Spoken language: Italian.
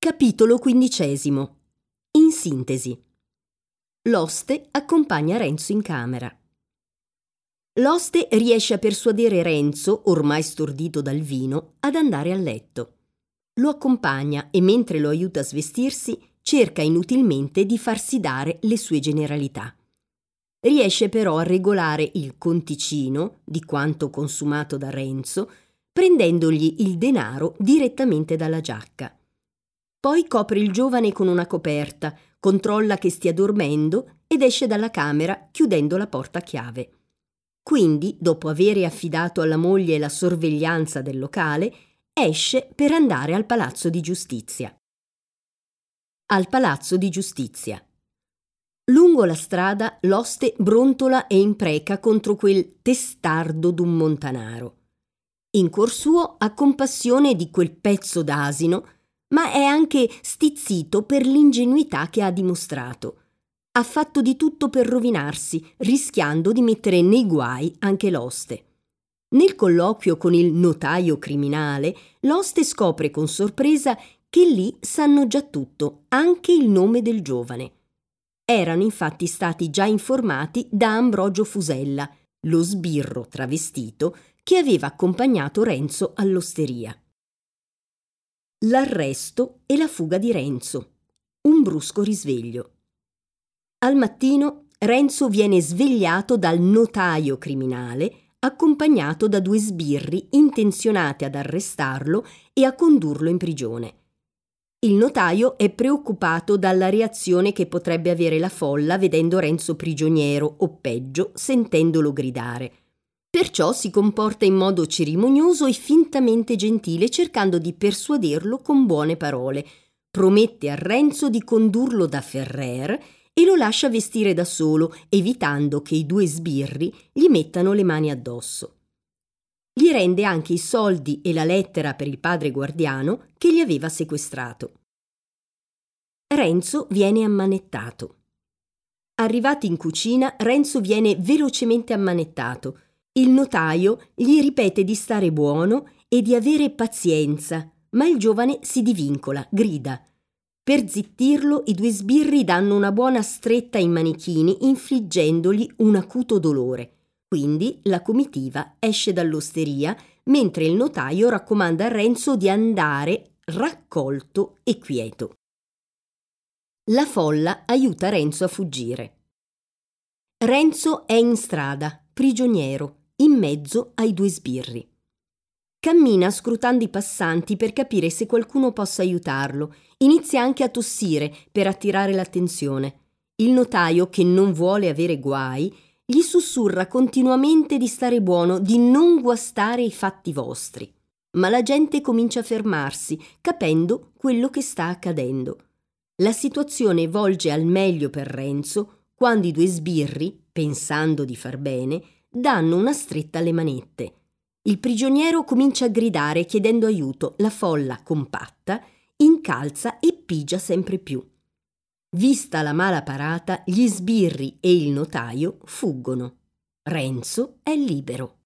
Capitolo 15. In sintesi. L'oste accompagna Renzo in camera. L'oste riesce a persuadere Renzo, ormai stordito dal vino, ad andare a letto. Lo accompagna e mentre lo aiuta a svestirsi, cerca inutilmente di farsi dare le sue generalità. Riesce però a regolare il conticino di quanto consumato da Renzo, prendendogli il denaro direttamente dalla giacca. Poi copre il giovane con una coperta, controlla che stia dormendo ed esce dalla camera chiudendo la porta a chiave. Quindi, dopo avere affidato alla moglie la sorveglianza del locale, esce per andare al Palazzo di Giustizia. Al Palazzo di Giustizia. Lungo la strada l'oste brontola e impreca contro quel testardo d'un montanaro. In cuor suo ha compassione di quel pezzo d'asino, ma è anche stizzito per l'ingenuità che ha dimostrato. Ha fatto di tutto per rovinarsi, rischiando di mettere nei guai anche l'oste. Nel colloquio con il notaio criminale, l'oste scopre con sorpresa che lì sanno già tutto, anche il nome del giovane. Erano infatti stati già informati da Ambrogio Fusella, lo sbirro travestito che aveva accompagnato Renzo all'osteria. L'arresto e la fuga di Renzo. Un brusco risveglio. Al mattino Renzo viene svegliato dal notaio criminale, accompagnato da 2 sbirri intenzionati ad arrestarlo e a condurlo in prigione. Il notaio è preoccupato dalla reazione che potrebbe avere la folla vedendo Renzo prigioniero o peggio sentendolo gridare. Perciò si comporta in modo cerimonioso e fintamente gentile, cercando di persuaderlo con buone parole. Promette a Renzo di condurlo da Ferrer e lo lascia vestire da solo, evitando che i 2 sbirri gli mettano le mani addosso. Gli rende anche i soldi e la lettera per il padre guardiano che gli aveva sequestrato. Renzo viene ammanettato. Arrivati in cucina, Renzo viene velocemente ammanettato. Il notaio gli ripete di stare buono e di avere pazienza, ma il giovane si divincola, grida. Per zittirlo, i 2 sbirri danno una buona stretta ai manichini, infliggendogli un acuto dolore. Quindi la comitiva esce dall'osteria, mentre il notaio raccomanda a Renzo di andare raccolto e quieto. La folla aiuta Renzo a fuggire. Renzo è in strada, prigioniero, in mezzo ai 2 sbirri. Cammina scrutando i passanti per capire se qualcuno possa aiutarlo. Inizia anche a tossire per attirare l'attenzione. Il notaio, che non vuole avere guai, gli sussurra continuamente di stare buono, di non guastare i fatti vostri. Ma la gente comincia a fermarsi, capendo quello che sta accadendo. La situazione volge al meglio per Renzo quando i 2 sbirri, pensando di far bene, danno una stretta alle manette. Il prigioniero comincia a gridare chiedendo aiuto. La folla, compatta, incalza e pigia sempre più. Vista la mala parata, gli sbirri e il notaio fuggono. Renzo è libero.